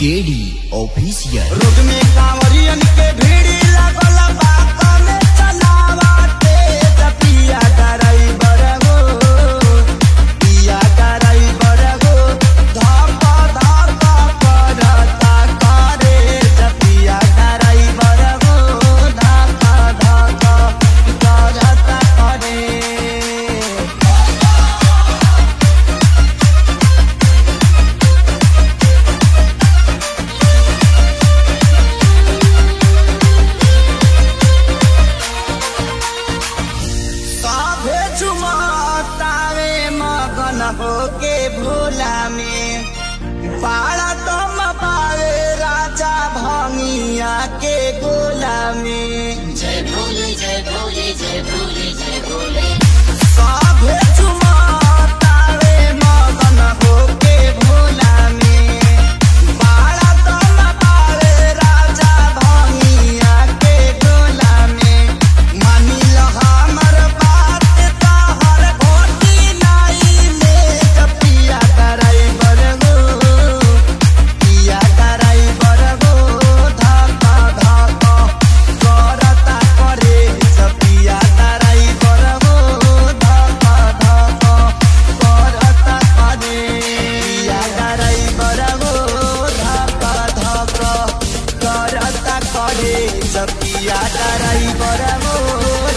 KD official. Road में कांवरियन के भीड़ लागल बात में चलावते पिया ड्राइवर हो पिया ड्राइवर हो धक धक करता करे पिया ड्राइवर हो धक धक करता करे। होके भोला में पाड़ा तुम पावे राजा भंगिया के गोला में। जय भोले जय भोले जय भोले जय भोले। साभे चुमातावे मगन होके भोला में पाड़ा तुम पावे राजा भंगिया के गोला में। मानी लो हमर बात तहर घोटी नाई में पिया ड्राइवर हो पिया ड्राइवर हो धक धक करता करे पिया ड्राइवर हो धक धक करता करे पिया ड्राइवर हो धक धक करता करे पिया ड्राइवर हो